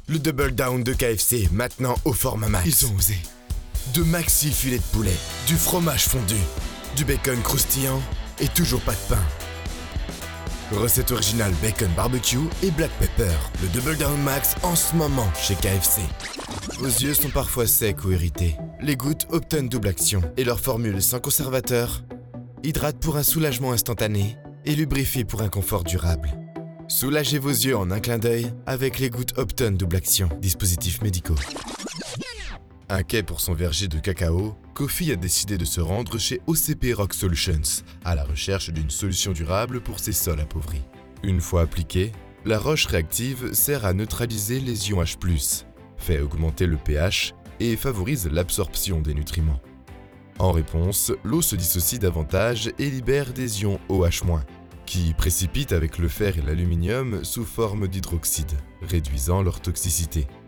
Le double down de KFC, maintenant au format max. Ils ont osé. De maxi filets de poulet, du fromage fondu, du bacon croustillant et toujours pas de pain. Recette originale bacon barbecue et black pepper. Le double down max en ce moment chez KFC. Vos yeux sont parfois secs ou irrités. Les gouttes obtiennent double action et leur formule sans conservateur hydrate pour un soulagement instantané et lubrifie pour un confort durable. Soulagez vos yeux en un clin d'œil avec les gouttes Opton double action. Dispositifs médicaux. Inquiet pour son verger de cacao, Kofi a décidé de se rendre chez OCP Rock Solutions, à la recherche d'une solution durable pour ses sols appauvris. Une fois appliquée, la roche réactive sert à neutraliser les ions H+, fait augmenter le pH et favorise l'absorption des nutriments. En réponse, l'eau se dissocie davantage et libère des ions OH-, qui précipitent avec le fer et l'aluminium sous forme d'hydroxyde, réduisant leur toxicité.